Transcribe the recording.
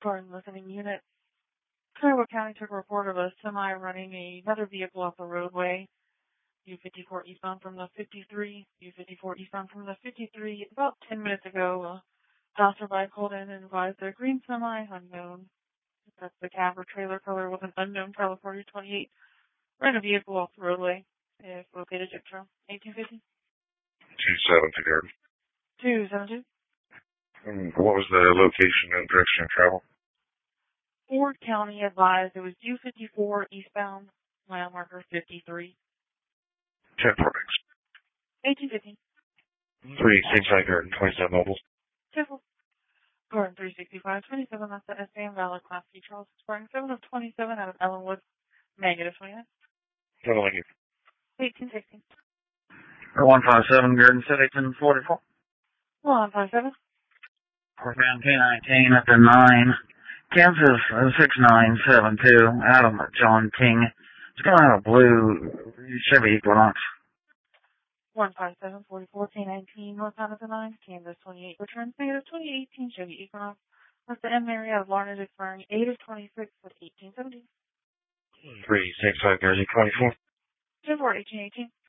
Pardon listening unit. Cuyahoga County took a report of a semi running another vehicle off the roadway. U-54 eastbound from the 53. U-54 eastbound from the 53. About 10 minutes ago, a passerby called in and advised their green semi unknown. That's the cab or trailer color with an unknown California 28. Ran a vehicle off the roadway. If located Jip Trail 1850. 272. What was the location and direction of travel? Ford County advised it was U-54 eastbound, mile marker 53. 10 Portings. 1850. 365 Garden, 27 Mobile. Careful. Garden 365, 27, that's the SAM Valid Class C Charles Spring, 7 of 27 out of Ellenwood, negative 29. Telling you. 1860. 157 Garden City, 1044. 157. Northbound K19 up to 9. Kansas 6972, Adam John King. It's going to have a blue Chevy Equinox. 157, 44, K19, northbound at the 9, Kansas 28, returns negative 2018 Chevy Equinox. That's the M area of Larned expiring 8 of 26 with 1870. 365 Garden, 24. 10 4, 1818.